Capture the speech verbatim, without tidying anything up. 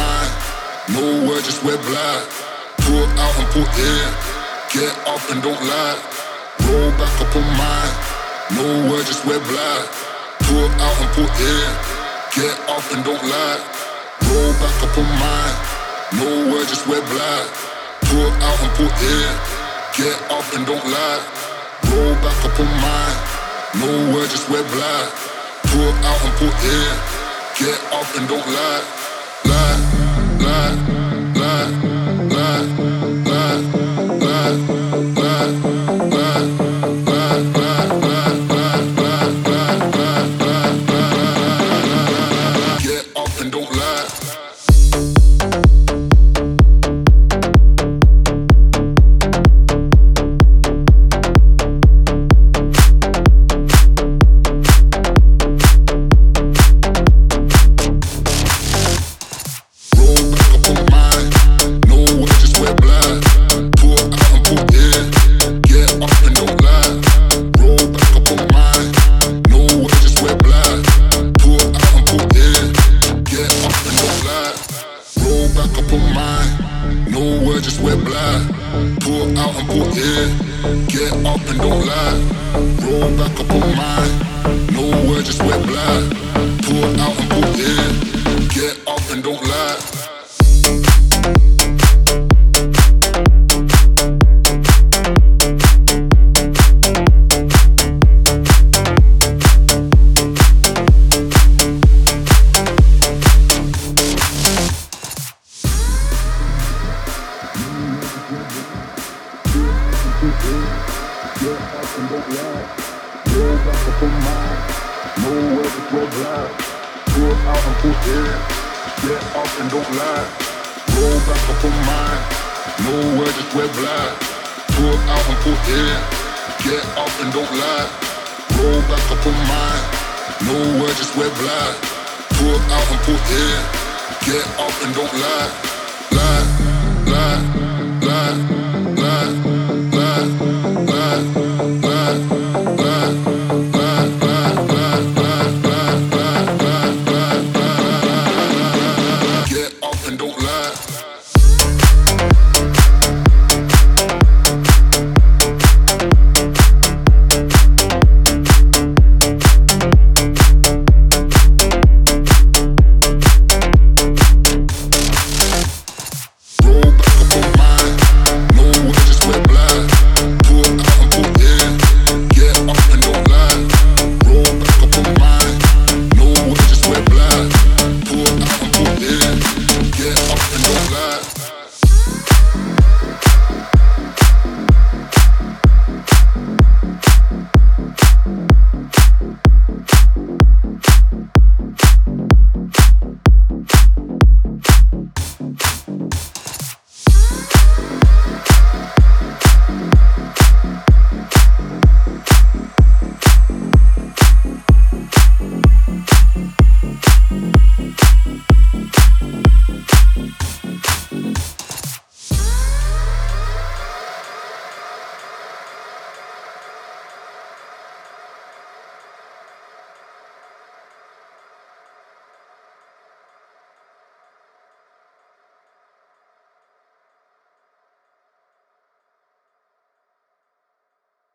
mind. No word, just wear black. Pull out and pull in. Get off and don't lie. Roll back up on mine. No word, just wear black. Pull out and pull in. Get off and don't lie. Roll back up on mine. No word, just wear black. Pull out and pull in. Get off and don't lie. Roll back up on mine. No word, just wear black. Pull out and pull in. Get off and don't lie. Lie, lie, lie, lie, lie, lie, lie, lie, lie, lie, lie, lie, lie, lie, lie, lie. Get off and don't lie.